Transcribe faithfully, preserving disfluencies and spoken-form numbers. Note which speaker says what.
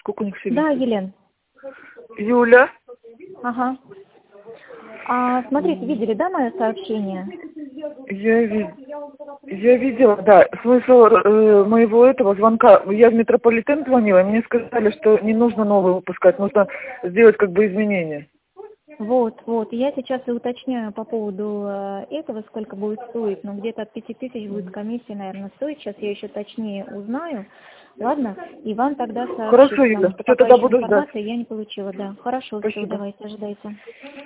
Speaker 1: Сколько у них всего?
Speaker 2: Да, Елена.
Speaker 1: Юля.
Speaker 2: Ага. А, смотрите, видели, да, мое сообщение?
Speaker 1: Я, ви... я видела, да. Смысл э, моего этого звонка. Я в метрополитен звонила, и мне сказали, что не нужно новый выпускать, нужно сделать как бы изменения.
Speaker 2: Вот, вот. Я сейчас и уточняю по поводу э, этого, сколько будет стоить. Но где-то от пяти тысяч будет комиссия, наверное, стоить. Сейчас я еще точнее узнаю. Ладно? И вам тогда сообщу,
Speaker 1: Хорошо,
Speaker 2: потому
Speaker 1: Юля.
Speaker 2: что
Speaker 1: Все,
Speaker 2: пока
Speaker 1: тогда
Speaker 2: еще
Speaker 1: буду ждать.
Speaker 2: информации я не получила. Да, хорошо, все,
Speaker 1: Спасибо.
Speaker 2: давайте, ожидайте.